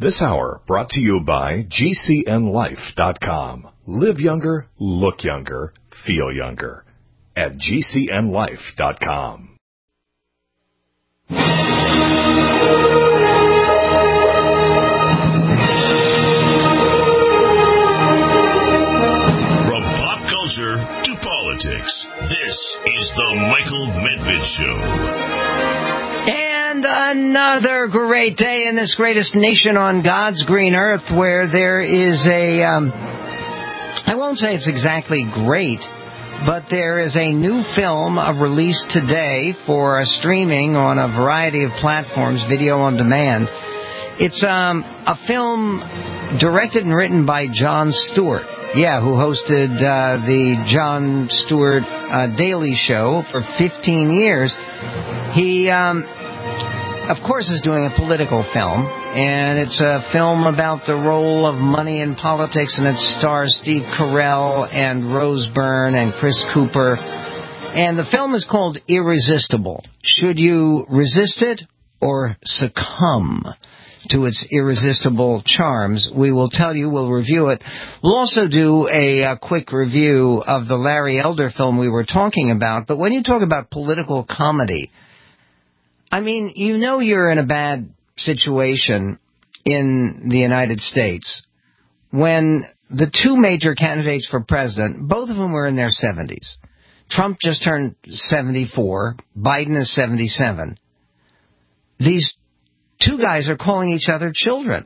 This hour brought to you by GCNLife.com. Live younger, look younger, feel younger at GCNLife.com. From pop culture to politics, this is the Michael Medved Show. And another great day in this greatest nation on God's green earth, where there is I won't say it's exactly great, but there is a new film released today for streaming on a variety of platforms, video on demand. It's a film directed and written by Jon Stewart, who hosted the Jon Stewart Daily Show for 15 years. He, of course, is doing a political film, and it's a film about the role of money in politics, and it stars Steve Carell and Rose Byrne and Chris Cooper. And the film is called Irresistible. Should you resist it or succumb to its irresistible charms? We will tell you. We'll review it. We'll also do a quick review of the Larry Elder film we were talking about. But when you talk about political comedy, I mean, you know you're in a bad situation in the United States when the two major candidates for president, both of them were in their 70s. Trump just turned 74. Biden is 77. These two guys are calling each other children.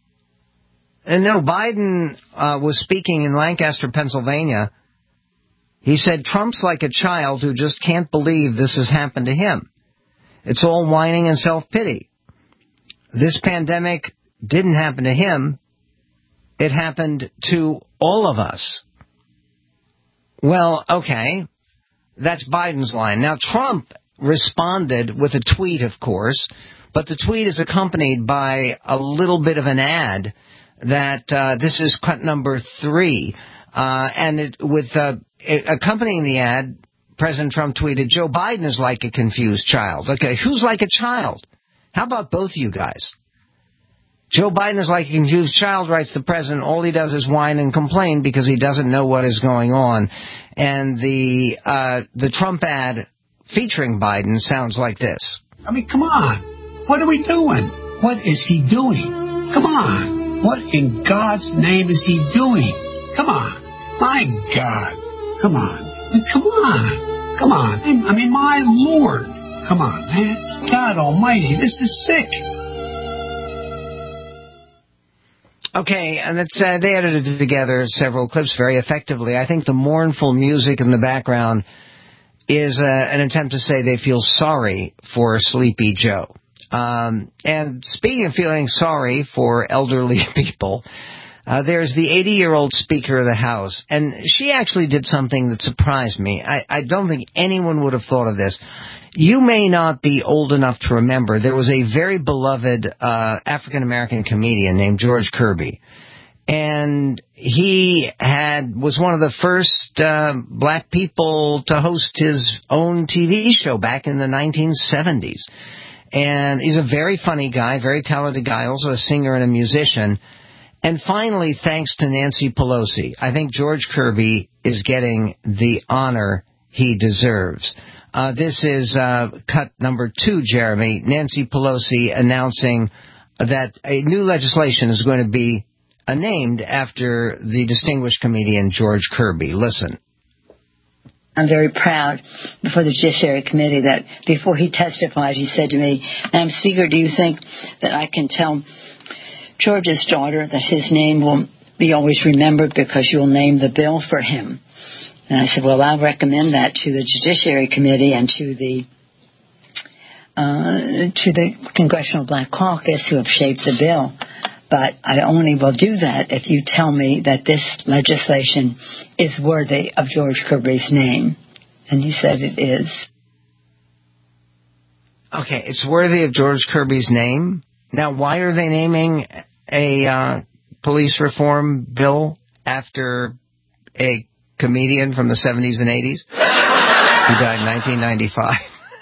And no, Biden was speaking in Lancaster, Pennsylvania. He said Trump's like a child who just can't believe this has happened to him. It's all whining and self-pity. This pandemic didn't happen to him. It happened to all of us. Well, okay, that's Biden's line. Now, Trump responded with a tweet, of course, but the tweet is accompanied by a little bit of an ad that this is cut number 3. And accompanying the ad, President Trump tweeted, "Joe Biden is like a confused child." Okay, who's like a child? How about both of you guys? Joe Biden is like a confused child, writes the president. All he does is whine and complain because he doesn't know what is going on. And the Trump ad featuring Biden sounds like this. I mean, come on. What are we doing? What is he doing? Come on. What in God's name is he doing? Come on. My God. Come on. Come on. Come on. I mean, my Lord. Come on, man. God Almighty, this is sick. Okay, and they edited together several clips very effectively. I think the mournful music in the background is an attempt to say they feel sorry for Sleepy Joe. And speaking of feeling sorry for elderly people, there's the 80-year-old Speaker of the House, and she actually did something that surprised me. I don't think anyone would have thought of this. You may not be old enough to remember, there was a very beloved African-American comedian named George Kirby, and he was one of the first black people to host his own TV show back in the 1970s. And he's a very funny guy, very talented guy, also a singer and a musician. And finally, thanks to Nancy Pelosi, I think George Kirby is getting the honor he deserves. This is cut number 2, Jeremy. Nancy Pelosi announcing that a new legislation is going to be named after the distinguished comedian George Kirby. Listen. I'm very proud before the Judiciary Committee that before he testified, he said to me, "Madam Speaker, do you think that I can tell George's daughter that his name will be always remembered because you'll name the bill for him?" And I said, "Well, I'll recommend that to the Judiciary Committee and to the Congressional Black Caucus who have shaped the bill. But I only will do that if you tell me that this legislation is worthy of George Kirby's name." And he said it is. Okay, it's worthy of George Kirby's name? Now, why are they naming a police reform bill after a comedian from the 70s and 80s who died in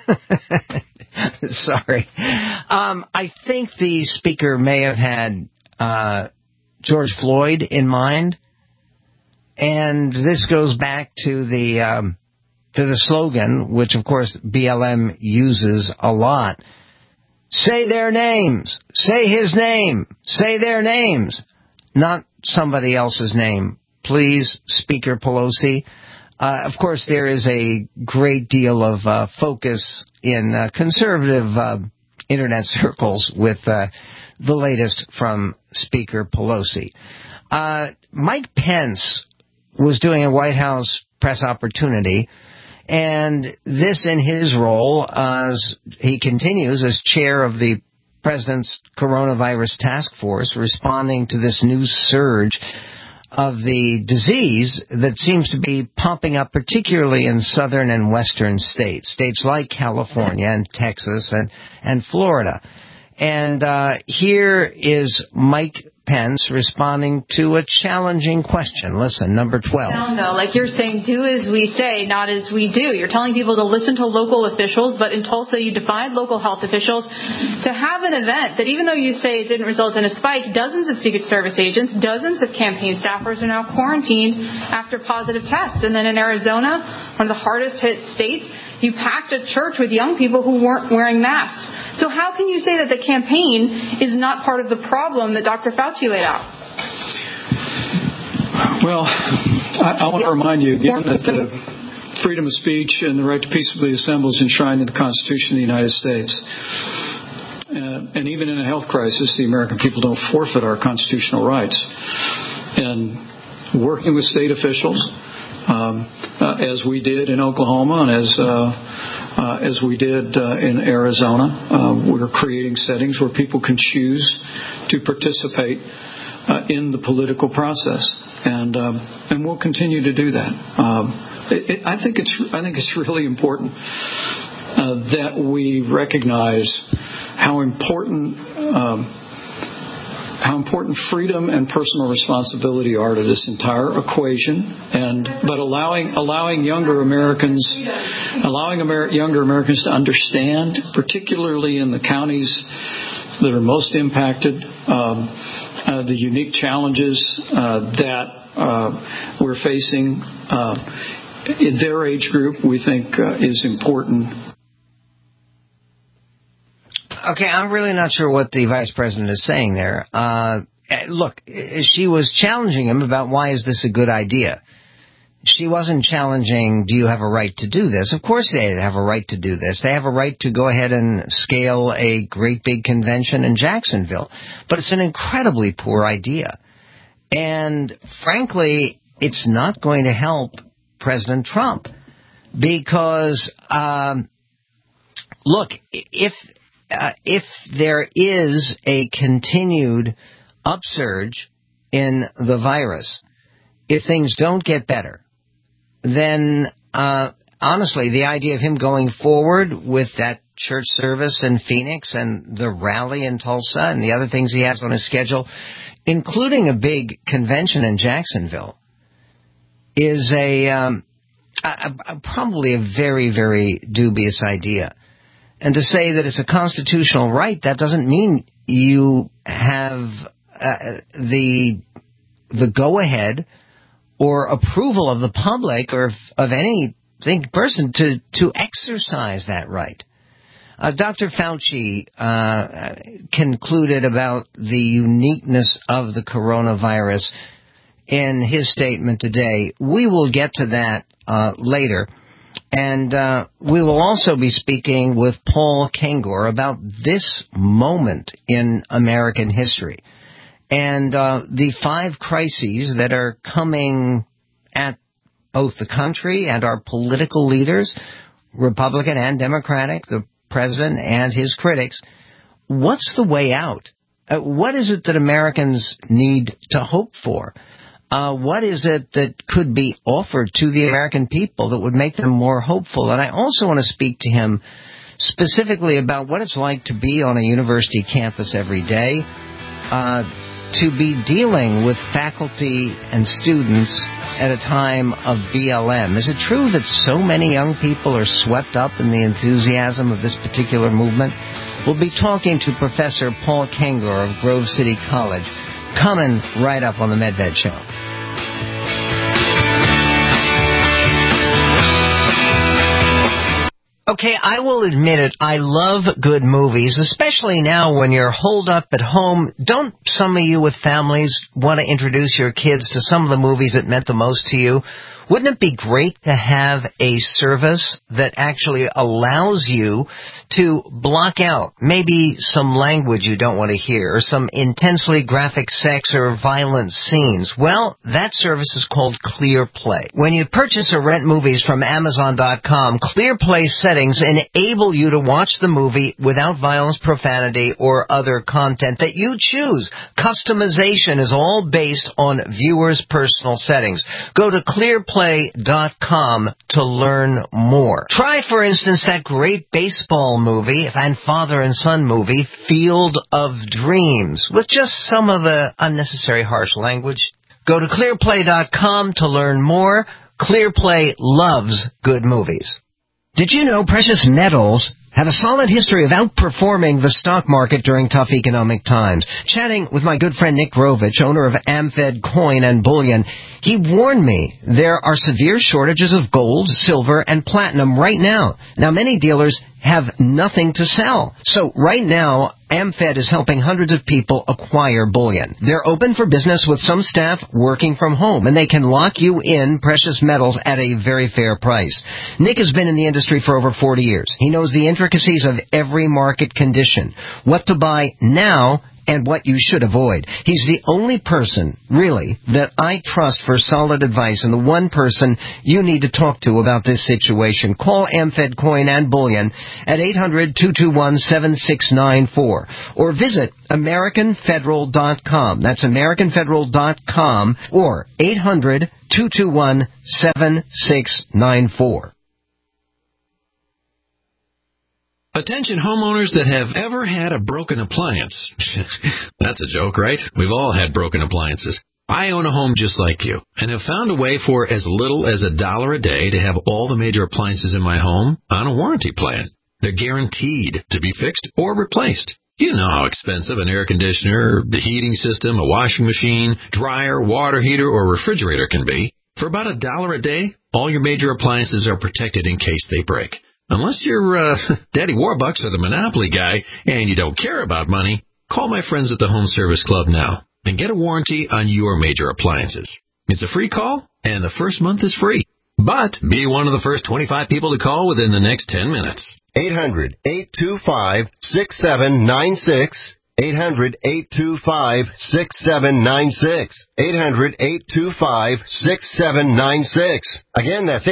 1995? Sorry. I think the speaker may have had George Floyd in mind. And this goes back to the slogan, which, of course, BLM uses a lot. Say their names. Say his name. Say their names. Not somebody else's name. Please, Speaker Pelosi. Of course, there is a great deal of focus in conservative Internet circles with the latest from Speaker Pelosi. Mike Pence was doing a White House press opportunity, and this in his role as he continues as chair of the President's Coronavirus Task Force, responding to this new surge of the disease that seems to be popping up particularly in southern and western states like California and Texas and Florida. And here is Mike Pence responding to a challenging question. Listen, number 12. No, like you're saying, do as we say, not as we do. You're telling people to listen to local officials, but in Tulsa you defied local health officials to have an event that, even though you say it didn't result in a spike, dozens of Secret Service agents, dozens of campaign staffers are now quarantined after positive tests. And then in Arizona, one of the hardest hit states, you packed a church with young people who weren't wearing masks. So how can you say that the campaign is not part of the problem that Dr. Fauci laid out? Well, I want to remind you again that freedom of speech and the right to peaceably assemble is enshrined in the Constitution of the United States. And even in a health crisis, the American people don't forfeit our constitutional rights. And working with state officials, as we did in Oklahoma and as we did in Arizona, we're creating settings where people can choose to participate in the political process, and we'll continue to do that. I think it's really important that we recognize how important freedom and personal responsibility are to this entire equation, but allowing younger Americans to understand, particularly in the counties that are most impacted, the unique challenges that we're facing in their age group, we think is important. Okay, I'm really not sure what the vice president is saying there. Look, she was challenging him about why is this a good idea. She wasn't challenging, do you have a right to do this? Of course they have a right to do this. They have a right to go ahead and scale a great big convention in Jacksonville. But it's an incredibly poor idea. And frankly, it's not going to help President Trump. Because, look, if there is a continued upsurge in the virus, if things don't get better, then honestly, the idea of him going forward with that church service in Phoenix and the rally in Tulsa and the other things he has on his schedule, including a big convention in Jacksonville, is probably a very, very dubious idea. And to say that it's a constitutional right, that doesn't mean you have the go-ahead or approval of the public or of any person to exercise that right. Dr. Fauci concluded about the uniqueness of the coronavirus in his statement today. We will get to that later. And we will also be speaking with Paul Kengor about this moment in American history and the 5 crises that are coming at both the country and our political leaders, Republican and Democratic, the president and his critics. What's the way out? What is it that Americans need to hope for? What is it that could be offered to the American people that would make them more hopeful? And I also want to speak to him specifically about what it's like to be on a university campus every day, to be dealing with faculty and students at a time of BLM. Is it true that so many young people are swept up in the enthusiasm of this particular movement? We'll be talking to Professor Paul Kengor of Grove City College coming right up on the Medved Show. Okay, I will admit it, I love good movies, especially now when you're holed up at home. Don't some of you with families want to introduce your kids to some of the movies that meant the most to you? Wouldn't it be great to have a service that actually allows you to block out maybe some language you don't want to hear or some intensely graphic sex or violent scenes? Well, that service is called ClearPlay. When you purchase or rent movies from Amazon.com, ClearPlay settings enable you to watch the movie without violence, profanity, or other content that you choose. Customization is all based on viewers' personal settings. Go to ClearPlay.com to learn more. Try, for instance, that great baseball movie and father and son movie, Field of Dreams, with just some of the unnecessary harsh language. Go to ClearPlay.com to learn more. ClearPlay loves good movies. Did you know precious metals have a solid history of outperforming the stock market during tough economic times? Chatting with my good friend Nick Grovich, owner of AmFed Coin and Bullion, he warned me there are severe shortages of gold, silver, and platinum right now. Now, many dealers have nothing to sell. So right now, AmFed is helping hundreds of people acquire bullion. They're open for business with some staff working from home, and they can lock you in precious metals at a very fair price. Nick has been in the industry for over 40 years. He knows the intricacies of every market condition, what to buy now, and what you should avoid. He's the only person, really, that I trust for solid advice and the one person you need to talk to about this situation. Call AmFed Coin and Bullion at 800-221-7694 or visit AmericanFederal.com. That's AmericanFederal.com or 800-221-7694. Attention homeowners that have ever had a broken appliance. That's a joke, right? We've all had broken appliances. I own a home just like you and have found a way for as little as $1 a day to have all the major appliances in my home on a warranty plan. They're guaranteed to be fixed or replaced. You know how expensive an air conditioner, the heating system, a washing machine, dryer, water heater, or refrigerator can be. For about $1 a day, all your major appliances are protected in case they break. Unless you're Daddy Warbucks or the Monopoly guy and you don't care about money, call my friends at the Home Service Club now and get a warranty on your major appliances. It's a free call, and the first month is free. But be one of the first 25 people to call within the next 10 minutes. 800-825-6796. 800-825-6796. 800-825-6796. Again, that's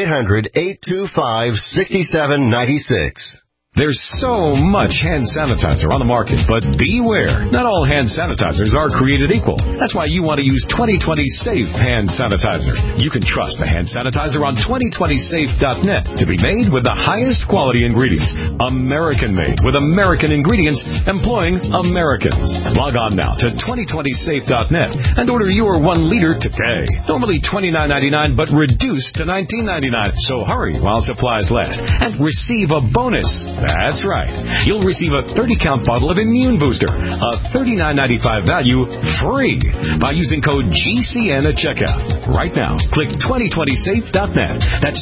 800-825-6796. There's so much hand sanitizer on the market, but beware. Not all hand sanitizers are created equal. That's why you want to use 2020 Safe Hand Sanitizer. You can trust the hand sanitizer on 2020safe.net to be made with the highest quality ingredients. American-made with American ingredients employing Americans. Log on now to 2020safe.net and order your 1 liter today. Normally $29.99, but reduced to $19.99. So hurry while supplies last and receive a bonus. That's right. You'll receive a 30-count bottle of Immune Booster, a $39.95 value, free by using code GCN at checkout. Right now, click 2020safe.net. That's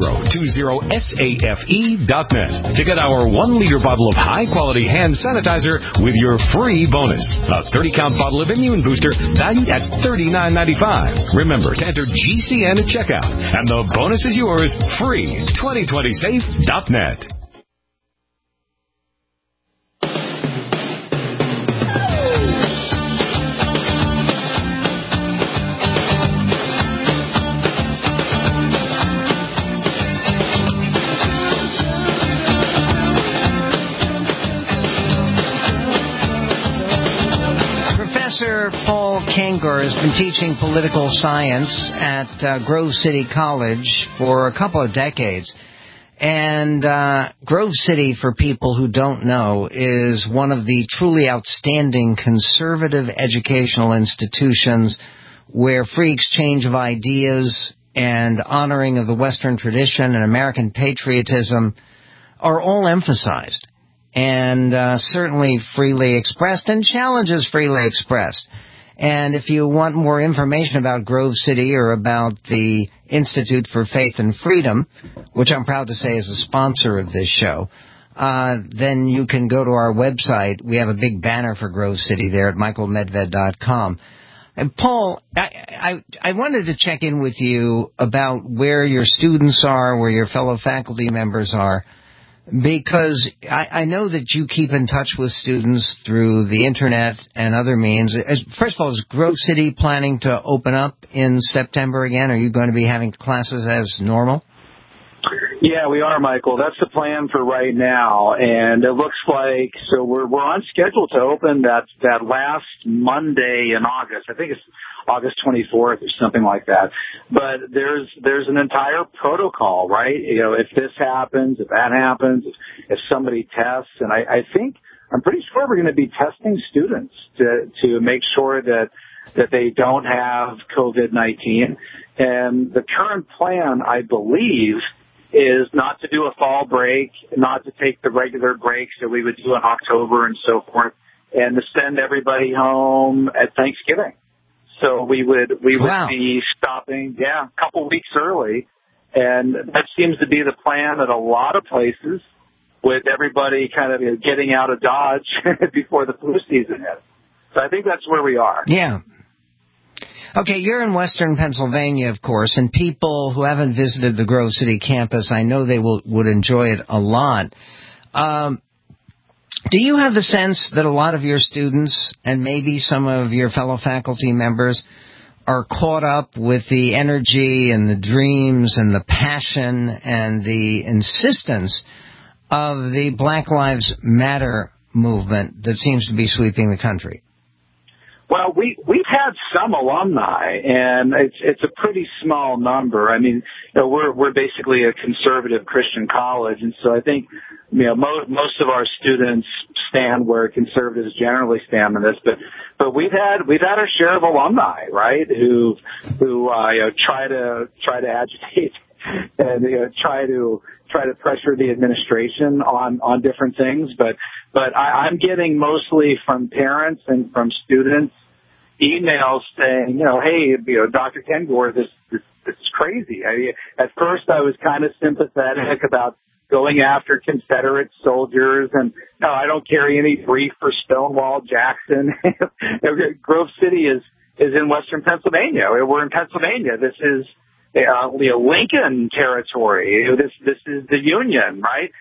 2020safe.net to get our 1-liter bottle of high-quality hand sanitizer with your free bonus. A 30-count bottle of Immune Booster valued at $39.95. Remember to enter GCN at checkout, and the bonus is yours free. 2020safe.net. Professor Paul Kengor has been teaching political science at Grove City College for a couple of decades. And Grove City, for people who don't know, is one of the truly outstanding conservative educational institutions where free exchange of ideas and honoring of the Western tradition and American patriotism are all emphasized. And certainly freely expressed, and challenges freely expressed. And if you want more information about Grove City or about the Institute for Faith and Freedom, which I'm proud to say is a sponsor of this show, then you can go to our website. We have a big banner for Grove City there at michaelmedved.com. And Paul, I wanted to check in with you about where your students are, where your fellow faculty members are, because I know that you keep in touch with students through the Internet and other means. First of all, is Grove City planning to open up in September again? Are you going to be having classes as normal? Yeah, we are, Michael. That's the plan for right now, and it looks like so we're on schedule to open that last Monday in August. I think it's August 24th or something like that. But there's an entire protocol, right? You know, if this happens, if that happens, if somebody tests, and I'm pretty sure we're going to be testing students to make sure that they don't have COVID-19. And the current plan, I believe, is not to do a fall break, not to take the regular breaks that we would do in October and so forth, and to send everybody home at Thanksgiving. So we would be stopping, a couple weeks early, and that seems to be the plan at a lot of places, with everybody kind of getting out of Dodge before the flu season hits. So I think that's where we are. Yeah. Okay, you're in Western Pennsylvania, of course, and people who haven't visited the Grove City campus, I know they would enjoy it a lot. Do you have the sense that a lot of your students and maybe some of your fellow faculty members are caught up with the energy and the dreams and the passion and the insistence of the Black Lives Matter movement that seems to be sweeping the country? Well, we've had some alumni, and it's a pretty small number. I mean, we're basically a conservative Christian college, and so I think most of our students stand where conservatives generally stand in this. But we've had our share of alumni, right? Who try to agitate and try to pressure the administration on different things. But I'm getting mostly from parents and from students emails saying, hey, Dr. Ken Gore, this is crazy. At first I was kind of sympathetic about going after Confederate soldiers, and no, I don't carry any grief for Stonewall Jackson. Grove City is in Western Pennsylvania. We're in Pennsylvania. This is Lincoln territory. This is the Union, right?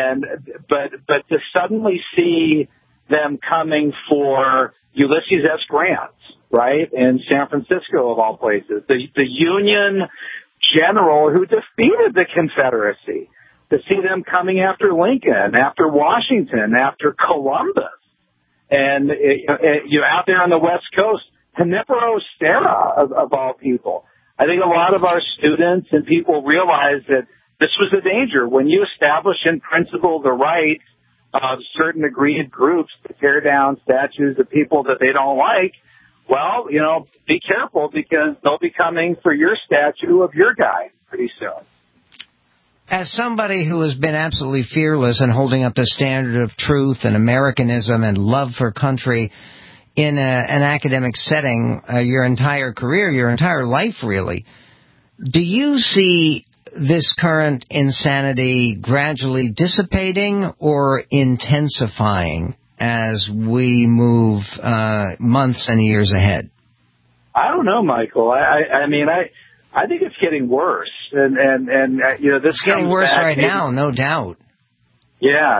But to suddenly see them coming for Ulysses S. Grant, right, in San Francisco of all places, the Union general who defeated the Confederacy, to see them coming after Lincoln, after Washington, after Columbus, and you're out there on the West Coast, Junipero Serra of all people. I think a lot of our students and people realize that this was a danger. When you establish in principle the right of certain agreed groups to tear down statues of people that they don't like, well, be careful, because they'll be coming for your statue of your guy pretty soon. As somebody who has been absolutely fearless in holding up the standard of truth and Americanism and love for country in an academic setting your entire career, your entire life really, do you see this current insanity gradually dissipating or intensifying as we move months and years ahead? I don't know, Michael. I think it's getting worse, and this it's getting worse right now, no doubt. Yeah.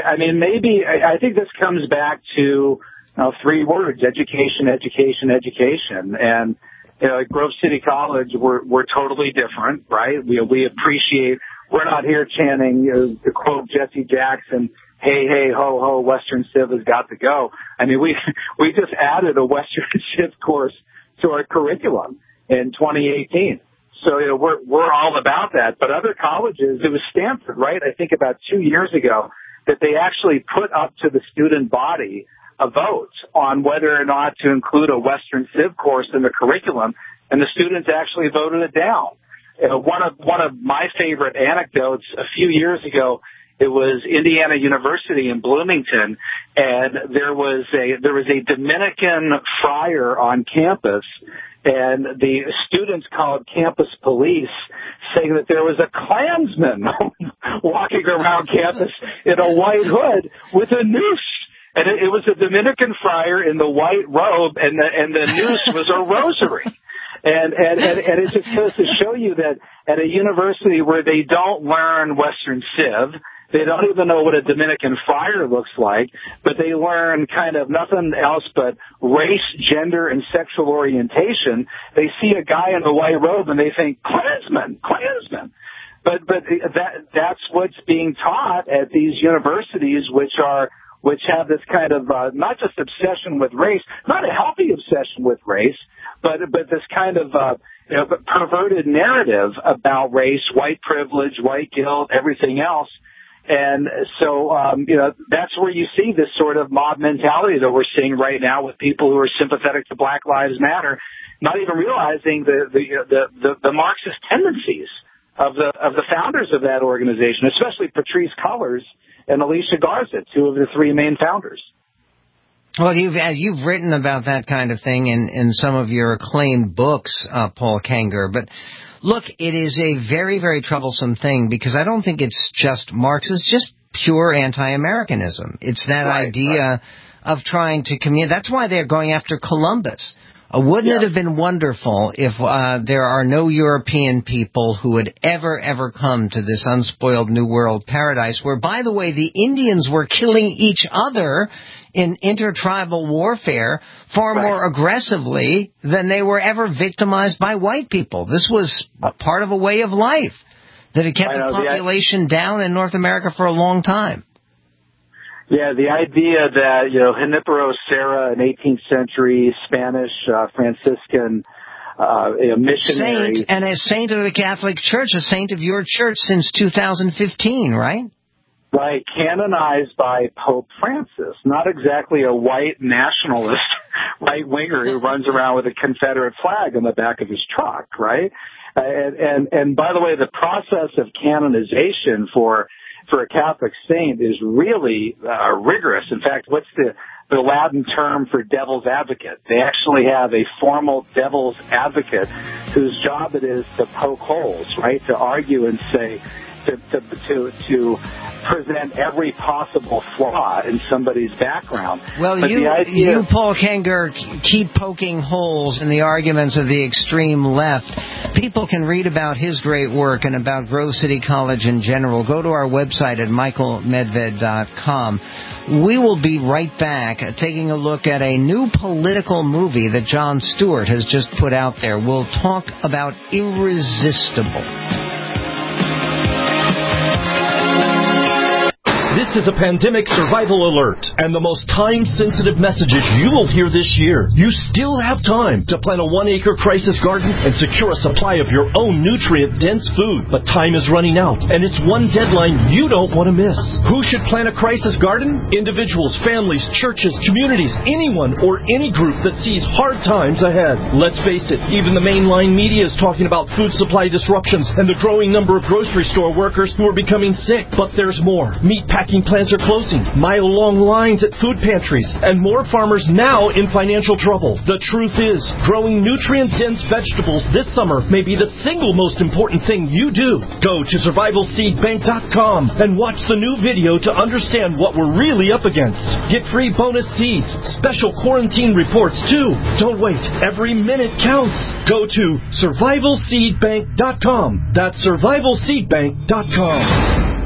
I think this comes back to three words: education, education, education. And at Grove City College, we're totally different, right? We appreciate. We're not here chanting, to quote Jesse Jackson, "Hey, hey, ho, ho, Western Civ has got to go." I mean, we just added a Western Civ course to our curriculum in 2018. So, we're all about that. But other colleges, it was Stanford, right? I think about 2 years ago, that they actually put up to the student body a vote on whether or not to include a Western Civ course in the curriculum, and the students actually voted it down. One of my favorite anecdotes a few years ago It was Indiana University in Bloomington, and there was a Dominican friar on campus, and the students called campus police, saying that there was a Klansman walking around campus in a white hood with a noose. And it was a Dominican friar in the white robe, and the noose was a rosary. And it just goes to show you that at a university where they don't learn Western Civ, they don't even know what a Dominican friar looks like, but they learn kind of nothing else but race, gender, and sexual orientation. They see a guy in a white robe and they think, Klansman. But that's what's being taught at these universities, which have this kind of not just obsession with race, not a healthy obsession with race, but this kind of perverted narrative about race, white privilege, white guilt, everything else. And so, that's where you see this sort of mob mentality that we're seeing right now with people who are sympathetic to Black Lives Matter, not even realizing the Marxist tendencies of the founders of that organization, especially Patrisse Cullors and Alicia Garza, two of the three main founders. Well, you've written about that kind of thing in some of your acclaimed books, Paul Kengor, but look, it is a very, very troublesome thing because I don't think it's just Marx. It's just pure anti-Americanism. It's that idea of trying to that's why they're going after Columbus. Wouldn't it have been wonderful if there are no European people who would ever come to this unspoiled New World paradise where, by the way, the Indians were killing each other in intertribal warfare far more aggressively than they were ever victimized by white people. This was part of a way of life that had kept the population down in North America for a long time. Yeah, the idea that, Junipero Serra, an 18th century Spanish Franciscan missionary. Saint, and a saint of the Catholic Church, a saint of your church since 2015, right? Right, canonized by Pope Francis. Not exactly a white nationalist right-winger who runs around with a Confederate flag on the back of his truck, right? And by the way, the process of canonization for a Catholic saint is really rigorous. In fact, what's the Latin term for devil's advocate? They actually have a formal devil's advocate whose job it is to poke holes, right? To argue and say, to present every possible flaw in somebody's background. Well, but you, Paul Kengor, keep poking holes in the arguments of the extreme left. People can read about his great work and about Grove City College in general. Go to our website at michaelmedved.com. We will be right back taking a look at a new political movie that Jon Stewart has just put out there. We'll talk about Irresistible. This is a pandemic survival alert and the most time-sensitive messages you will hear this year. You still have time to plant a 1-acre crisis garden and secure a supply of your own nutrient-dense food. But time is running out, and it's one deadline you don't want to miss. Who should plant a crisis garden? Individuals, families, churches, communities, anyone or any group that sees hard times ahead. Let's face it, even the mainline media is talking about food supply disruptions and the growing number of grocery store workers who are becoming sick. But there's more. Meatpacking plants are closing, mile-long lines at food pantries, and more farmers now in financial trouble. The truth is, growing nutrient-dense vegetables this summer may be the single most important thing you do. Go to survivalseedbank.com and watch the new video to understand what we're really up against. Get free bonus seeds, special quarantine reports too. Don't wait. Every minute counts. Go to survivalseedbank.com. That's survivalseedbank.com.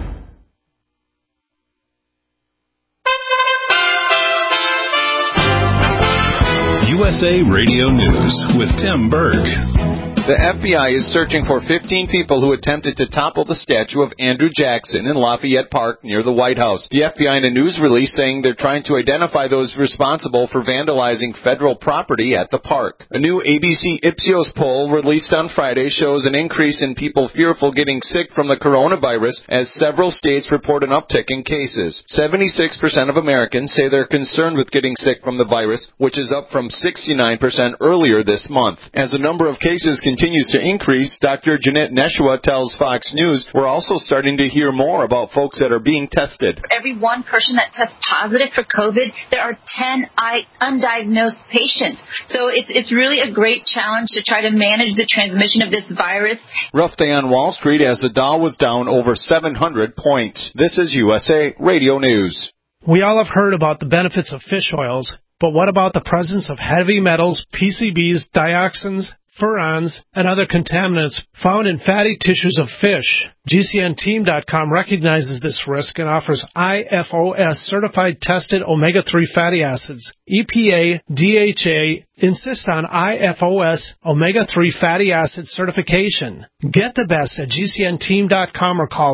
USA Radio News with Tim Berg. The FBI is searching for 15 people who attempted to topple the statue of Andrew Jackson in Lafayette Park near the White House. The FBI in a news release saying they're trying to identify those responsible for vandalizing federal property at the park. A new ABC Ipsos poll released on Friday shows an increase in people fearful getting sick from the coronavirus as several states report an uptick in cases. 76% of Americans say they're concerned with getting sick from the virus, which is up from 69% earlier this month. As the number of cases continues continues to increase, Dr. Jeanette Neshua tells Fox News, we're also starting to hear more about folks that are being tested. Every one person that tests positive for COVID, there are 10 undiagnosed patients. So it's really a great challenge to try to manage the transmission of this virus. Rough day on Wall Street as the Dow was down over 700 points. This is USA Radio News. We all have heard about the benefits of fish oils, but what about the presence of heavy metals, PCBs, dioxins, furans, and other contaminants found in fatty tissues of fish? GCNteam.com recognizes this risk and offers IFOS certified tested omega-3 fatty acids. EPA, DHA insist on IFOS omega-3 fatty acid certification. Get the best at GCNteam.com or call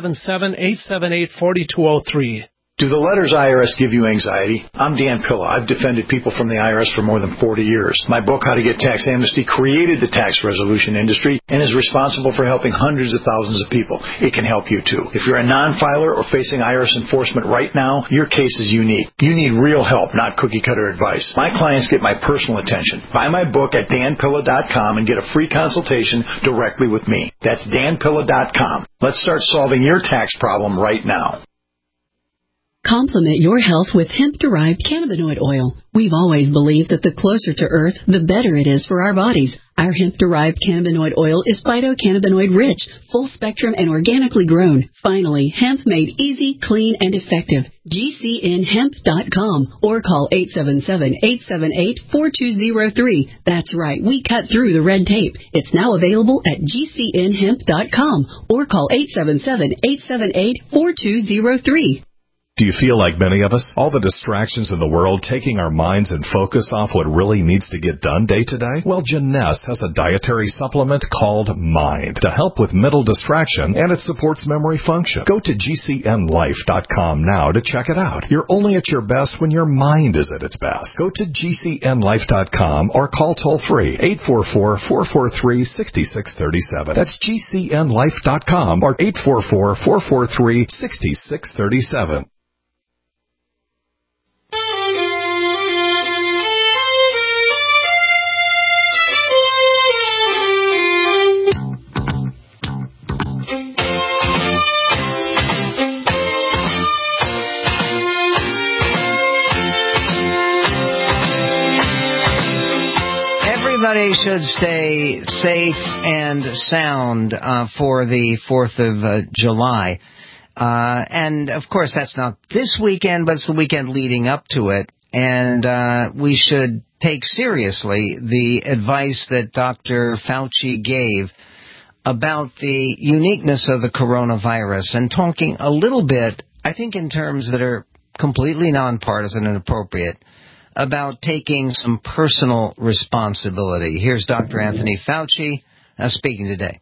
877-878-4203. Do the letters IRS give you anxiety? I'm Dan Pilla. I've defended people from the IRS for more than 40 years. My book, How to Get Tax Amnesty, created the tax resolution industry and is responsible for helping hundreds of thousands of people. It can help you too. If you're a non-filer or facing IRS enforcement right now, your case is unique. You need real help, not cookie-cutter advice. My clients get my personal attention. Buy my book at danpilla.com and get a free consultation directly with me. That's danpilla.com. Let's start solving your tax problem right now. Complement your health with hemp-derived cannabinoid oil. We've always believed that the closer to Earth, the better it is for our bodies. Our hemp-derived cannabinoid oil is phytocannabinoid-rich, full-spectrum, and organically grown. Finally, hemp made easy, clean, and effective. GCNhemp.com or call 877-878-4203. That's right, we cut through the red tape. It's now available at GCNhemp.com or call 877-878-4203. Do you feel like many of us? All the distractions in the world taking our minds and focus off what really needs to get done day to day? Well, Jeunesse has a dietary supplement called Mind to help with mental distraction, and it supports memory function. Go to GCNlife.com now to check it out. You're only at your best when your mind is at its best. Go to GCNlife.com or call toll-free 844-443-6637. That's GCNlife.com or 844-443-6637. Everybody should stay safe and sound for the 4th of July. And, of course, that's not this weekend, but it's the weekend leading up to it. And we should take seriously the advice that Dr. Fauci gave about the uniqueness of the coronavirus and talking a little bit, I think in terms that are completely nonpartisan and appropriate, about taking some personal responsibility. Here's Dr. Anthony Fauci speaking today.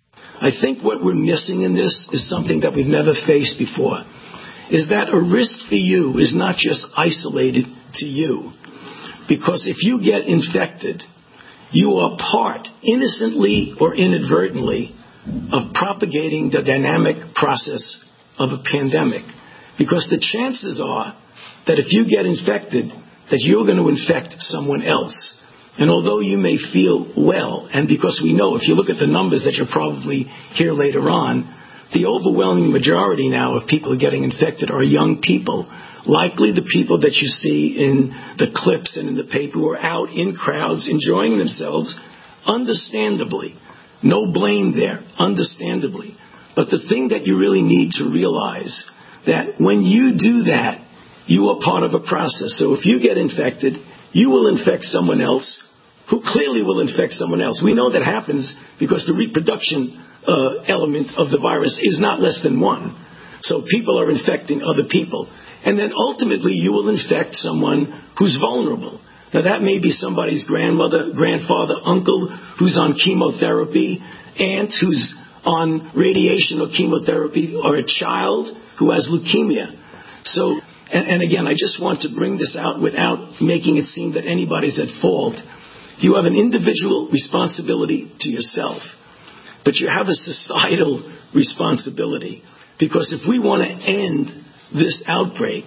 I think what we're missing in this is something that we've never faced before, is that a risk for you is not just isolated to you. Because if you get infected, you are part, innocently or inadvertently, of propagating the dynamic process of a pandemic. Because the chances are that if you get infected, that you're going to infect someone else. And although you may feel well, and because we know, if you look at the numbers that you'll probably hear later on, the overwhelming majority now of people getting infected are young people, likely the people that you see in the clips and in the paper who are out in crowds enjoying themselves, understandably. No blame there, understandably. But the thing that you really need to realize, that when you do that, you are part of a process. So if you get infected, you will infect someone else who clearly will infect someone else. We know that happens because the reproduction element of the virus is not less than one. So people are infecting other people. And then ultimately you will infect someone who's vulnerable. Now that may be somebody's grandmother, grandfather, uncle who's on chemotherapy, aunt who's on radiation or chemotherapy, or a child who has leukemia. So, and again, I just want to bring this out without making it seem that anybody's at fault. You have an individual responsibility to yourself, but you have a societal responsibility. Because if we want to end this outbreak,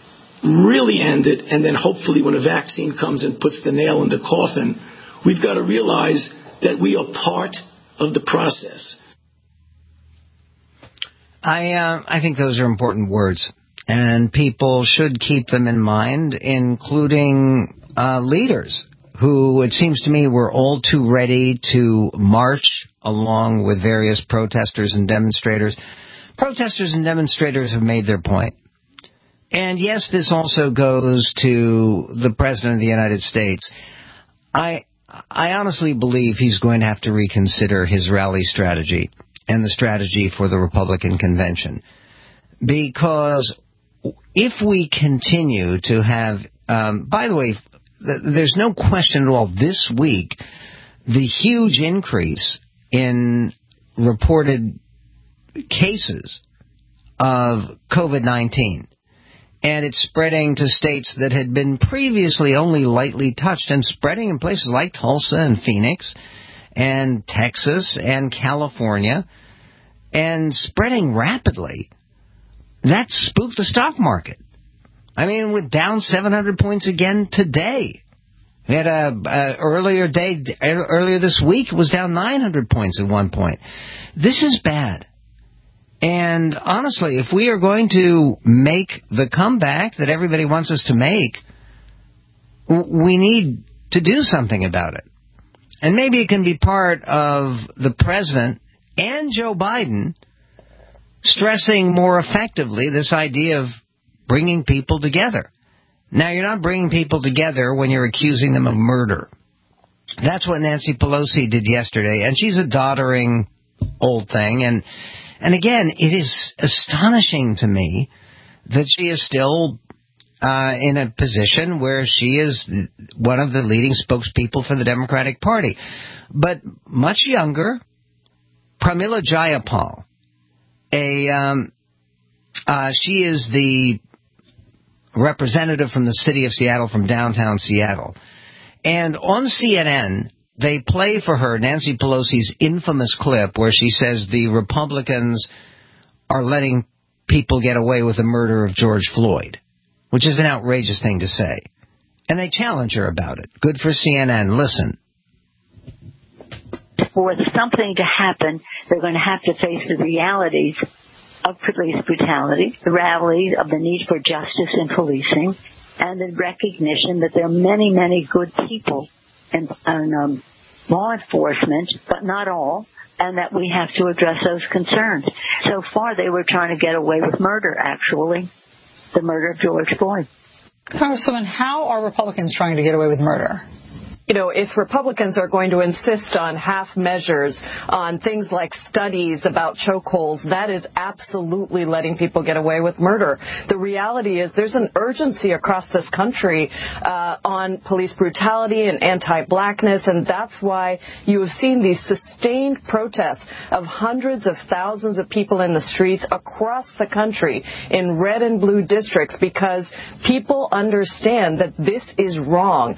really end it, and then hopefully when a vaccine comes and puts the nail in the coffin, we've got to realize that we are part of the process. I think those are important words, and people should keep them in mind, including leaders who, it seems to me, were all too ready to march along with various protesters and demonstrators. Protesters and demonstrators have made their point. And yes, this also goes to the President of the United States. I honestly believe he's going to have to reconsider his rally strategy and the strategy for the Republican convention. Because if we continue to have, by the way, there's no question at all this week, the huge increase in reported cases of COVID-19. And it's spreading to states that had been previously only lightly touched, and spreading in places like Tulsa and Phoenix and Texas and California, and spreading rapidly. That spooked the stock market. I mean, we're down 700 points again today. We had earlier this week, it was down 900 points at one point. This is bad. And honestly, if we are going to make the comeback that everybody wants us to make, we need to do something about it. And maybe it can be part of the president and Joe Biden stressing more effectively this idea of bringing people together. Now, you're not bringing people together when you're accusing them of murder. That's what Nancy Pelosi did yesterday, and she's a doddering old thing. And again, it is astonishing to me that she is still in a position where she is one of the leading spokespeople for the Democratic Party. But much younger, Pramila Jayapal, she is the representative from the city of Seattle, from downtown Seattle. And on CNN, they play for her Nancy Pelosi's infamous clip where she says the Republicans are letting people get away with the murder of George Floyd, which is an outrageous thing to say. And they challenge her about it. Good for CNN. Listen. For something to happen, they're going to have to face the realities of police brutality, the realities of the need for justice in policing, and the recognition that there are many, many good people in law enforcement, but not all, and that we have to address those concerns. So far, they were trying to get away with murder, actually, the murder of George Floyd. Congresswoman, how are Republicans trying to get away with murder? You know, if Republicans are going to insist on half measures, on things like studies about chokeholds, that is absolutely letting people get away with murder. The reality is there's an urgency across this country on police brutality and anti-blackness, and that's why you have seen these sustained protests of hundreds of thousands of people in the streets across the country in red and blue districts, because people understand that this is wrong.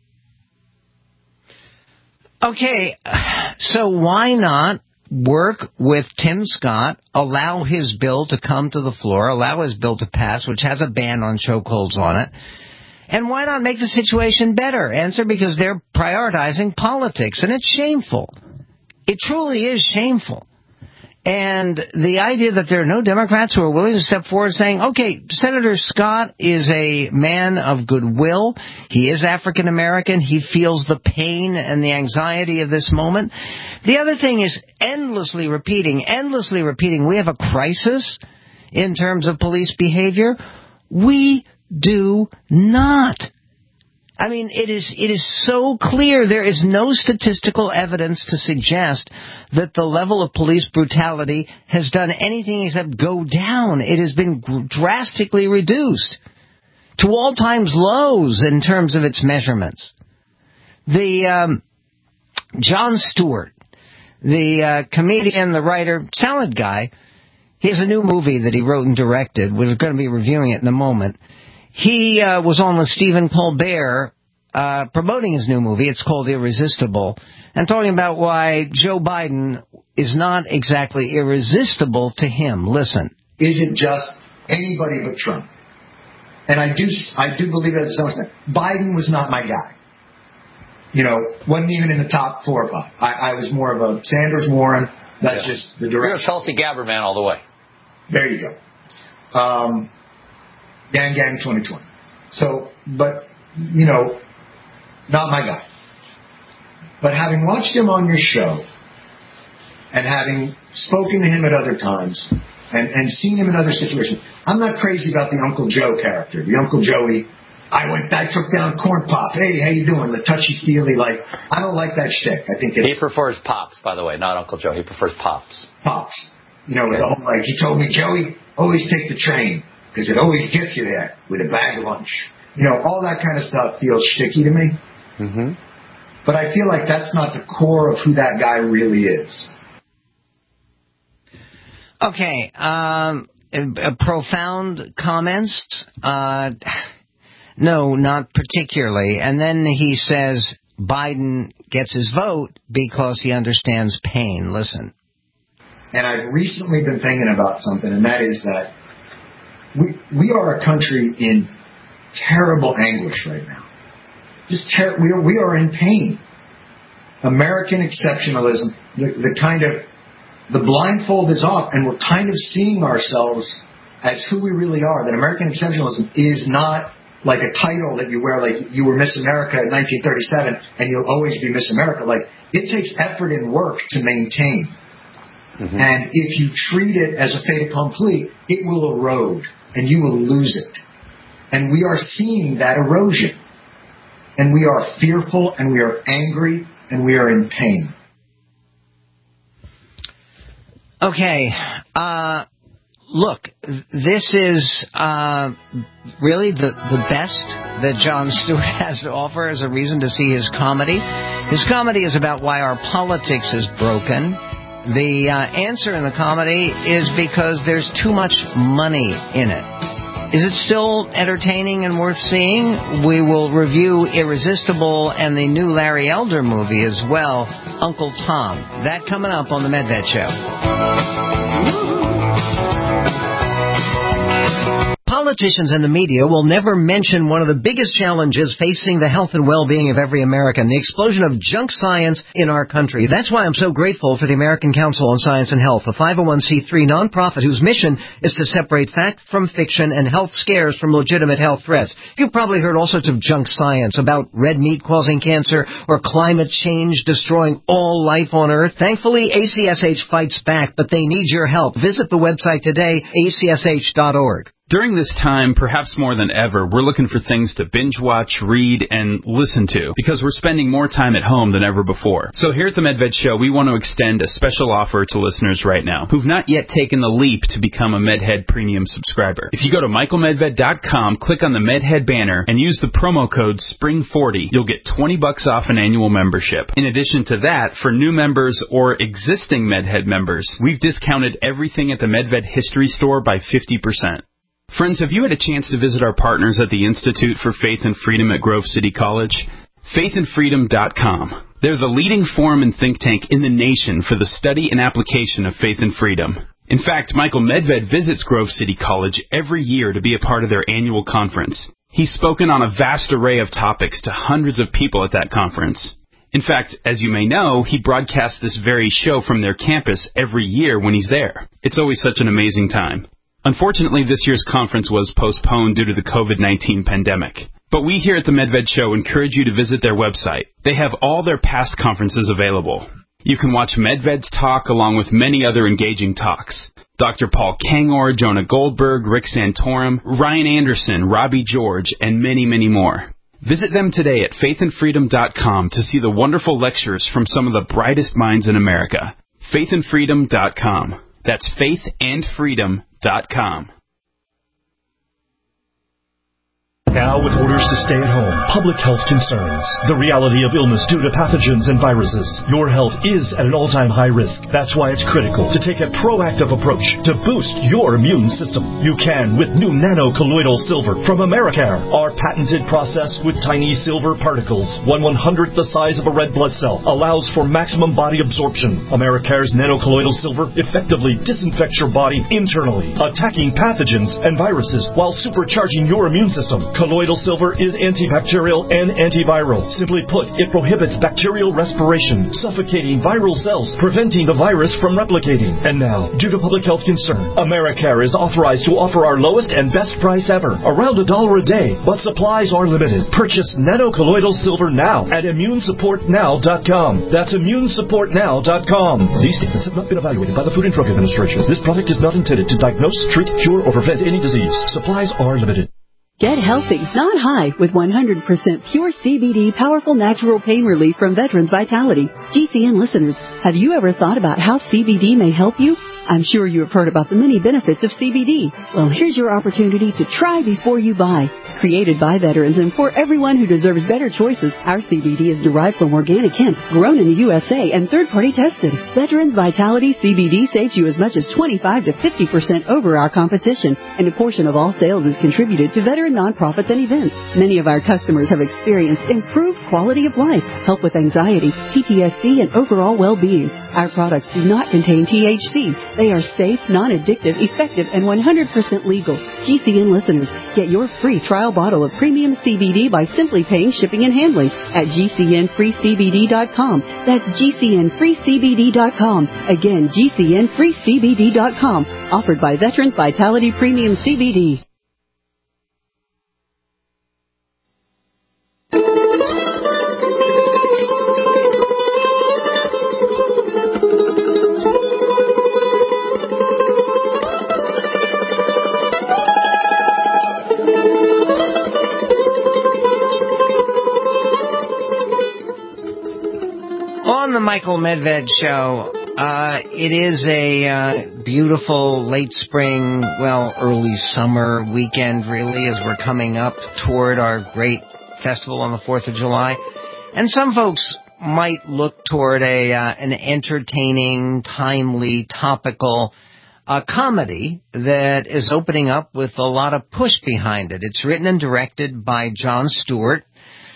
Okay, so why not work with Tim Scott, allow his bill to come to the floor, allow his bill to pass, which has a ban on chokeholds on it, and why not make the situation better? Answer, because they're prioritizing politics, and it's shameful. It truly is shameful. And the idea that there are no Democrats who are willing to step forward saying, okay, Senator Scott is a man of goodwill. He is African American. He feels the pain and the anxiety of this moment. The other thing is endlessly repeating, we have a crisis in terms of police behavior. We do not. I mean, it is so clear. There is no statistical evidence to suggest that the level of police brutality has done anything except go down. It has been drastically reduced to all-time lows in terms of its measurements. The Jon Stewart, the comedian, the writer, salad guy, he has a new movie that he wrote and directed. We're going to be reviewing it in a moment. He was on with Stephen Colbert promoting his new movie. It's called Irresistible, and talking about why Joe Biden is not exactly irresistible to him. Listen. Isn't just anybody but Trump. And I do believe that to some extent. Biden was not my guy. wasn't even in the top 4 or 5. I was more of a Sanders Warren. That's just the direction. You're a Tulsi Gabbard man all the way. There you go. Gang 2020. So, but, not my guy. But having watched him on your show and having spoken to him at other times and seen him in other situations, I'm not crazy about the Uncle Joe character. The Uncle Joey, I took down Corn Pop. Hey, how you doing? The touchy-feely, I don't like that shtick. I think he prefers Pops, by the way, not Uncle Joe. He prefers Pops. Pops. With the whole, he told me, Joey, always take the train because it always gets you there with a bag of lunch. All that kind of stuff feels shticky to me. Mm-hmm. But I feel like that's not the core of who that guy really is. Okay. Profound comments? No, not particularly. And then he says Biden gets his vote because he understands pain. Listen. And I've recently been thinking about something, and that is that we are a country in terrible anguish right now. We are in pain. American exceptionalism, the blindfold is off, and we're kind of seeing ourselves as who we really are. That American exceptionalism is not like a title that you wear, like you were Miss America in 1937, and you'll always be Miss America. It takes effort and work to maintain. Mm-hmm. And if you treat it as a fait accompli, it will erode, and you will lose it. And we are seeing that erosion. And we are fearful, and we are angry, and we are in pain. Okay. Look, this is really the best that Jon Stewart has to offer as a reason to see his comedy. His comedy is about why our politics is broken. The answer in the comedy is because there's too much money in it. Is it still entertaining and worth seeing? We will review Irresistible and the new Larry Elder movie as well, Uncle Tom. That coming up on the Medved Show. Politicians and the media will never mention one of the biggest challenges facing the health and well-being of every American, the explosion of junk science in our country. That's why I'm so grateful for the American Council on Science and Health, a 501c3 nonprofit whose mission is to separate fact from fiction and health scares from legitimate health threats. You've probably heard all sorts of junk science about red meat causing cancer or climate change destroying all life on Earth. Thankfully, ACSH fights back, but they need your help. Visit the website today, acsh.org. During this time, perhaps more than ever, we're looking for things to binge watch, read, and listen to, because we're spending more time at home than ever before. So here at the Medved Show, we want to extend a special offer to listeners right now who've not yet taken the leap to become a Medhead Premium subscriber. If you go to michaelmedved.com, click on the Medhead banner, and use the promo code SPRING40, you'll get $20 off an annual membership. In addition to that, for new members or existing Medhead members, we've discounted everything at the Medved History Store by 50%. Friends, have you had a chance to visit our partners at the Institute for Faith and Freedom at Grove City College? faithandfreedom.com. They're the leading forum and think tank in the nation for the study and application of faith and freedom. In fact, Michael Medved visits Grove City College every year to be a part of their annual conference. He's spoken on a vast array of topics to hundreds of people at that conference. In fact, as you may know, he broadcasts this very show from their campus every year when he's there. It's always such an amazing time. Unfortunately, this year's conference was postponed due to the COVID-19 pandemic. But we here at the Medved Show encourage you to visit their website. They have all their past conferences available. You can watch Medved's talk along with many other engaging talks. Dr. Paul Kangor, Jonah Goldberg, Rick Santorum, Ryan Anderson, Robbie George, and many, many more. Visit them today at faithandfreedom.com to see the wonderful lectures from some of the brightest minds in America. faithandfreedom.com. That's faithandfreedom.com. Now, with orders to stay at home, public health concerns, the reality of illness due to pathogens and viruses, your health is at an all-time high risk. That's why it's critical to take a proactive approach to boost your immune system. You can with new nano-colloidal silver from Americare. Our patented process with tiny silver particles, 1/100th the size of a red blood cell, allows for maximum body absorption. Americare's nano-colloidal silver effectively disinfects your body internally, attacking pathogens and viruses while supercharging your immune system. Colloidal silver is antibacterial and antiviral. Simply put, it prohibits bacterial respiration, suffocating viral cells, preventing the virus from replicating. And now, due to public health concern, Americare is authorized to offer our lowest and best price ever, around $1 a day, but supplies are limited. Purchase nanocolloidal silver now at immunesupportnow.com. That's immunesupportnow.com. These statements have not been evaluated by the Food and Drug Administration. This product is not intended to diagnose, treat, cure, or prevent any disease. Supplies are limited. Get healthy, not high, with 100% pure CBD powerful natural pain relief from Veterans Vitality. GCN listeners, have you ever thought about how CBD may help you? I'm sure you have heard about the many benefits of CBD. Well, here's your opportunity to try before you buy. Created by veterans and for everyone who deserves better choices, our CBD is derived from organic hemp, grown in the USA, and third-party tested. Veterans Vitality CBD saves you as much as 25 to 50% over our competition, and a portion of all sales is contributed to veteran nonprofits and events. Many of our customers have experienced improved quality of life, help with anxiety, PTSD, and overall well-being. Our products do not contain THC. They are safe, non-addictive, effective, and 100% legal. GCN listeners, get your free trial bottle of premium CBD by simply paying shipping and handling at GCNFreeCBD.com. That's GCNFreeCBD.com. Again, GCNFreeCBD.com. Offered by Veterans Vitality Premium CBD. On the Michael Medved Show, it is a beautiful late spring, early summer weekend, really, as we're coming up toward our great festival on the 4th of July. And some folks might look toward an entertaining, timely, topical comedy that is opening up with a lot of push behind it. It's written and directed by Jon Stewart.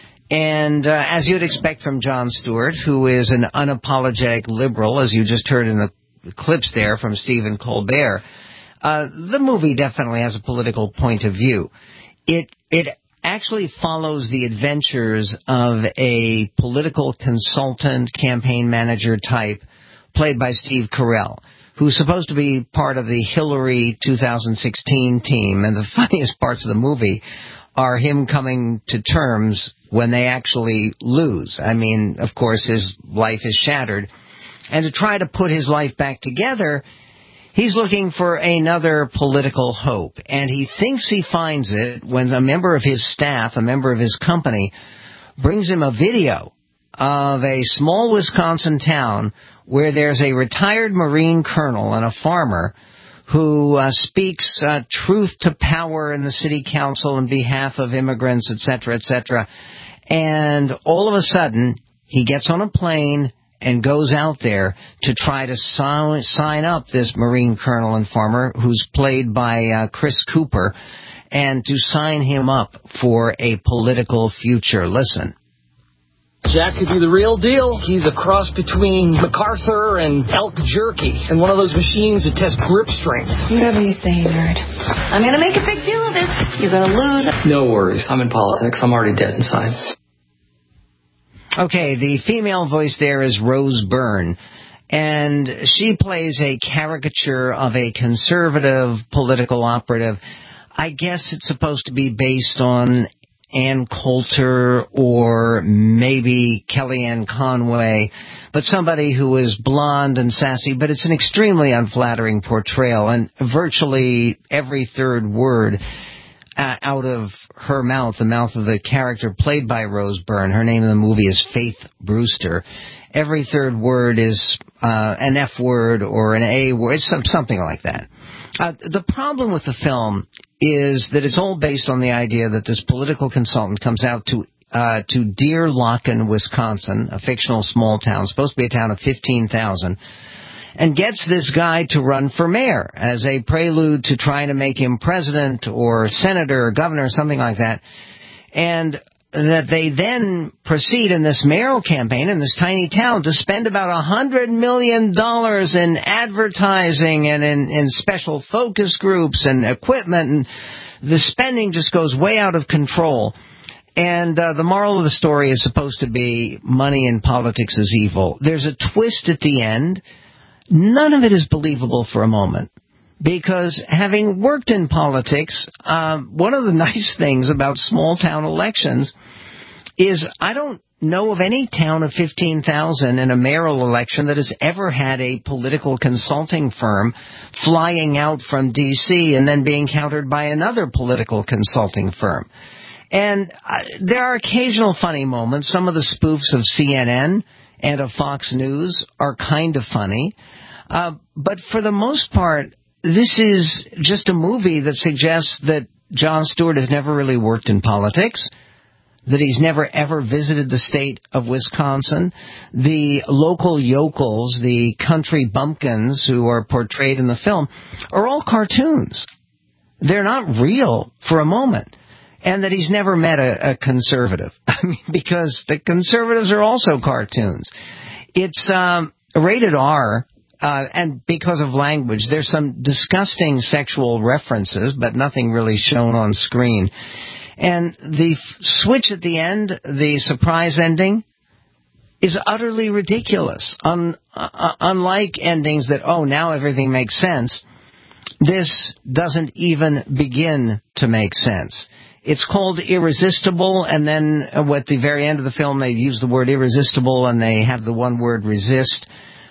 And as you'd expect from Jon Stewart, who is an unapologetic liberal, as you just heard in the clips there from Stephen Colbert, the movie definitely has a political point of view. It actually follows the adventures of a political consultant, campaign manager type, played by Steve Carell, who's supposed to be part of the Hillary 2016 team. And the funniest parts of the movie are him coming to terms when they actually lose. I mean, of course, his life is shattered. And to try to put his life back together, he's looking for another political hope. And he thinks he finds it when a member of his staff, a member of his company, brings him a video of a small Wisconsin town where there's a retired Marine colonel and a farmer who speaks truth to power in the city council on behalf of immigrants, etc., etc. And all of a sudden, he gets on a plane and goes out there to try to sign up this Marine colonel and farmer, who's played by Chris Cooper, and to sign him up for a political future. Listen. Jack could be the real deal. He's a cross between MacArthur and elk jerky, and one of those machines that tests grip strength. Whatever you say, nerd. I'm going to make a big deal of this. You're going to lose. No worries. I'm in politics. I'm already dead inside. Okay, the female voice there is Rose Byrne, and she plays a caricature of a conservative political operative. I guess it's supposed to be based on Ann Coulter or maybe Kellyanne Conway, but somebody who is blonde and sassy, but it's an extremely unflattering portrayal, and virtually every third word out of her mouth, the mouth of the character played by Rose Byrne, her name in the movie is Faith Brewster, every third word is an F word or an A word, something like that. The problem with the film is that it's all based on the idea that this political consultant comes out to Deer Locken, Wisconsin, a fictional small town, supposed to be a town of 15,000, and gets this guy to run for mayor as a prelude to trying to make him president or senator or governor or something like that. And that they then proceed in this mayoral campaign in this tiny town to spend about $100 million in advertising and in special focus groups and equipment and the spending just goes way out of control. And the moral of the story is supposed to be money in politics is evil. There's a twist at the end. None of it is believable for a moment. Because having worked in politics, one of the nice things about small-town elections is I don't know of any town of 15,000 in a mayoral election that has ever had a political consulting firm flying out from D.C. and then being countered by another political consulting firm. And there are occasional funny moments. Some of the spoofs of CNN and of Fox News are kind of funny. But for the most part, this is just a movie that suggests that Jon Stewart has never really worked in politics, that he's never ever visited the state of Wisconsin. The local yokels, the country bumpkins who are portrayed in the film, are all cartoons. They're not real for a moment. And that he's never met a conservative. I mean, because the conservatives are also cartoons. It's rated R, and because of language, there's some disgusting sexual references, but nothing really shown on screen. And the switch at the end, the surprise ending, is utterly ridiculous. Unlike endings that, oh, now everything makes sense, this doesn't even begin to make sense. It's called Irresistible, and then at the very end of the film, they use the word irresistible, and they have the one word resist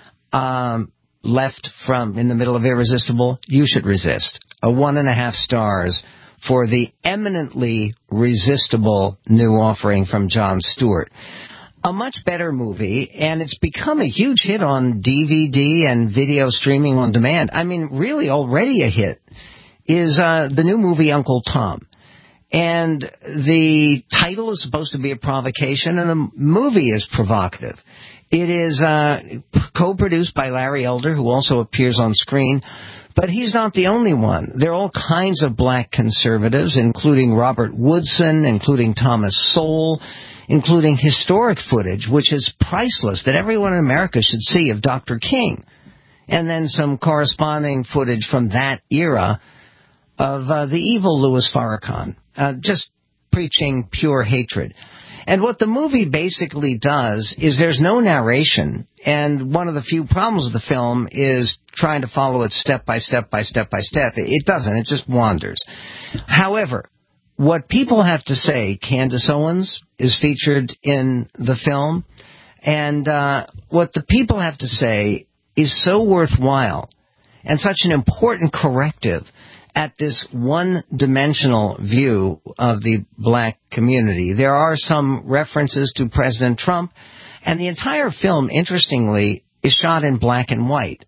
left from in the middle of Irresistible. You should resist. 1.5 stars for the eminently resistible new offering from Jon Stewart. A much better movie, and it's become a huge hit on DVD and video streaming on demand. I mean, really already a hit is the new movie Uncle Tom. And the title is supposed to be a provocation, and the movie is provocative. It is co-produced by Larry Elder, who also appears on screen, but he's not the only one. There are all kinds of black conservatives, including Robert Woodson, including Thomas Sowell, including historic footage, which is priceless, that everyone in America should see, of Dr. King, and then some corresponding footage from that era of the evil Louis Farrakhan. Just preaching pure hatred. And what the movie basically does is there's no narration, and one of the few problems of the film is trying to follow it step by step by step by step. It doesn't. It just wanders. However, what people have to say, Candace Owens is featured in the film, and what the people have to say is so worthwhile and such an important corrective at this one-dimensional view of the black community. There are some references to President Trump, and the entire film, interestingly, is shot in black and white.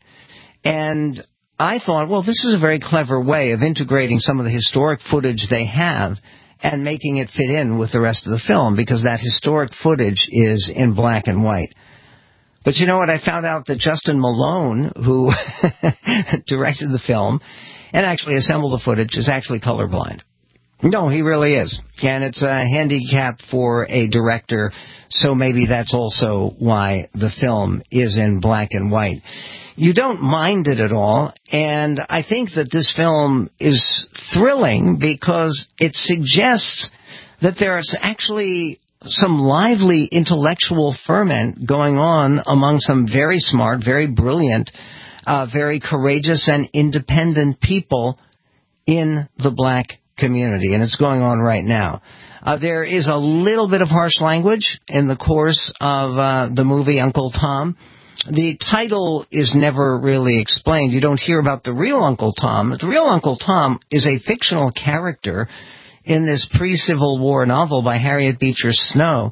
And I thought, well, this is a very clever way of integrating some of the historic footage they have and making it fit in with the rest of the film, because that historic footage is in black and white. But you know what? I found out that Justin Malone, who directed the film and actually assembled the footage, is actually colorblind. No, he really is. And it's a handicap for a director, so maybe that's also why the film is in black and white. You don't mind it at all, and I think that this film is thrilling because it suggests that there's actually some lively intellectual ferment going on among some very smart, very brilliant, very courageous and independent people in the black community, and it's going on right now. There is a little bit of harsh language in the course of the movie Uncle Tom. The title is never really explained. You don't hear about the real Uncle Tom. The real Uncle Tom is a fictional character in this pre-Civil War novel by Harriet Beecher Stowe,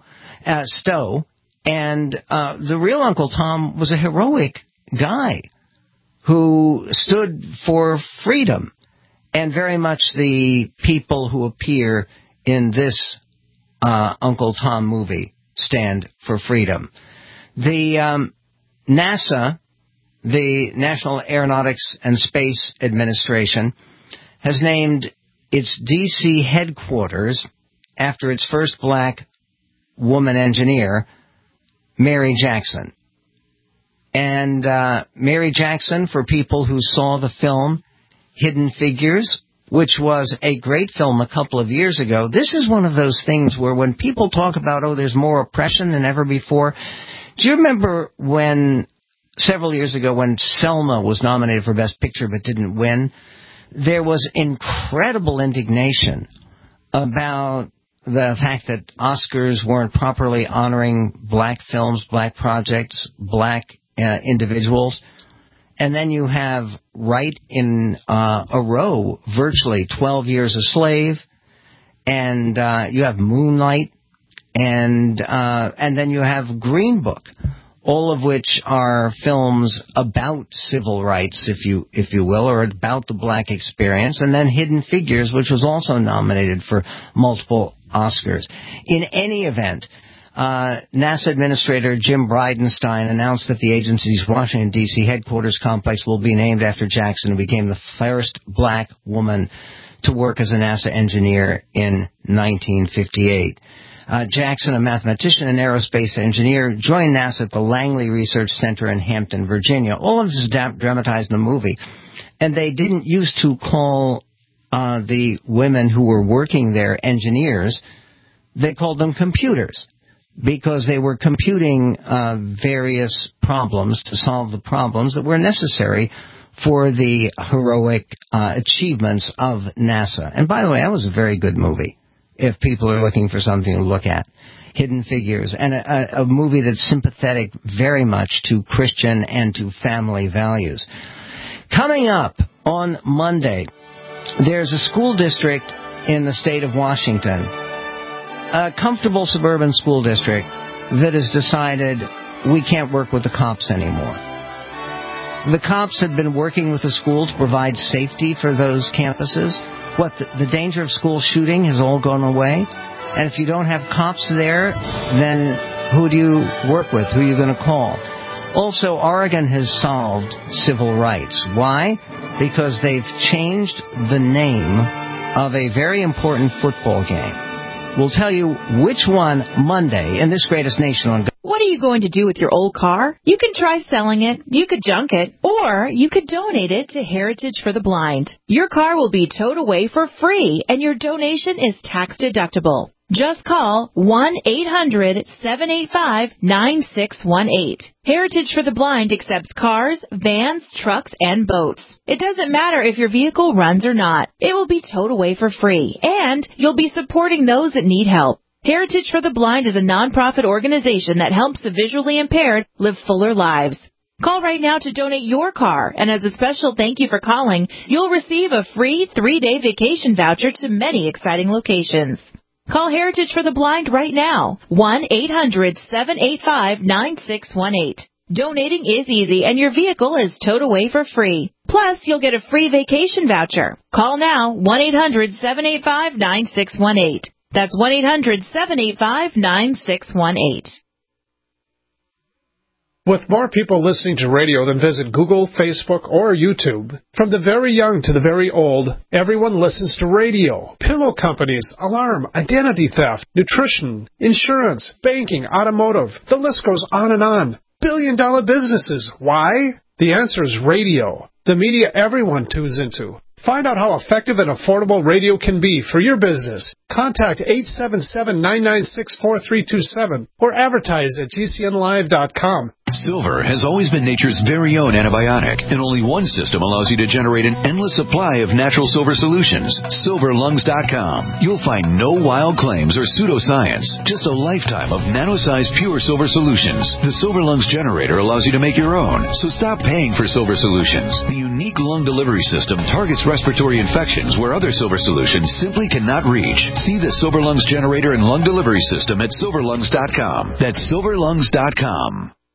and the real Uncle Tom was a heroic guy who stood for freedom, and very much the people who appear in this Uncle Tom movie stand for freedom. The NASA, the National Aeronautics and Space Administration, has named its D.C. headquarters after its first black woman engineer, Mary Jackson. And Mary Jackson, for people who saw the film Hidden Figures, which was a great film a couple of years ago. This is one of those things where when people talk about, there's more oppression than ever before. Do you remember when, several years ago, when Selma was nominated for Best Picture but didn't win? There was incredible indignation about the fact that Oscars weren't properly honoring black films, black projects, black individuals. And then you have right in a row, virtually 12 Years a Slave, and you have Moonlight, and then you have Green Book, all of which are films about civil rights, if you will, or about the black experience, and then Hidden Figures, which was also nominated for multiple Oscars. In any event, NASA Administrator Jim Bridenstine announced that the agency's Washington, D.C. headquarters complex will be named after Jackson, who became the first black woman to work as a NASA engineer in 1958. Jackson, a mathematician and aerospace engineer, joined NASA at the Langley Research Center in Hampton, Virginia. All of this is dramatized in the movie. And they didn't used to call the women who were working there engineers. They called them computers, because they were computing various problems to solve the problems that were necessary for the heroic achievements of NASA. And by the way, that was a very good movie, if people are looking for something to look at. Hidden Figures, and a movie that's sympathetic very much to Christian and to family values. Coming up on Monday, there's a school district in the state of Washington, a comfortable suburban school district, that has decided we can't work with the cops anymore. The cops have been working with the school to provide safety for those campuses. The danger of school shooting has all gone away. And if you don't have cops there, then who do you work with? Who are you going to call? Also, Oregon has solved civil rights. Why? Because they've changed the name of a very important football game. We'll tell you which one Monday in this greatest nation on. What are you going to do with your old car? You can try selling it, you could junk it, or you could donate it to Heritage for the Blind. Your car will be towed away for free, and your donation is tax deductible. Just call 1-800-785-9618. Heritage for the Blind accepts cars, vans, trucks, and boats. It doesn't matter if your vehicle runs or not. It will be towed away for free, and you'll be supporting those that need help. Heritage for the Blind is a nonprofit organization that helps the visually impaired live fuller lives. Call right now to donate your car, and as a special thank you for calling, you'll receive a free 3-day vacation voucher to many exciting locations. Call Heritage for the Blind right now, 1-800-785-9618. Donating is easy, and your vehicle is towed away for free. Plus, you'll get a free vacation voucher. Call now, 1-800-785-9618. That's 1-800-785-9618. With more people listening to radio than visit Google, Facebook, or YouTube, from the very young to the very old, everyone listens to radio. Pillow companies, alarm, identity theft, nutrition, insurance, banking, automotive. The list goes on and on. Billion-dollar businesses. Why? The answer is radio. The media everyone tunes into. Find out how effective and affordable radio can be for your business. Contact 877-996-4327 or advertise at GCNlive.com. Silver has always been nature's very own antibiotic, and only one system allows you to generate an endless supply of natural silver solutions. SilverLungs.com. You'll find no wild claims or pseudoscience, just a lifetime of nano-sized pure silver solutions. The Silver Lungs generator allows you to make your own, so stop paying for silver solutions. The unique lung delivery system targets respiratory infections where other silver solutions simply cannot reach. See the Silver Lungs generator and lung delivery system at SilverLungs.com. That's SilverLungs.com.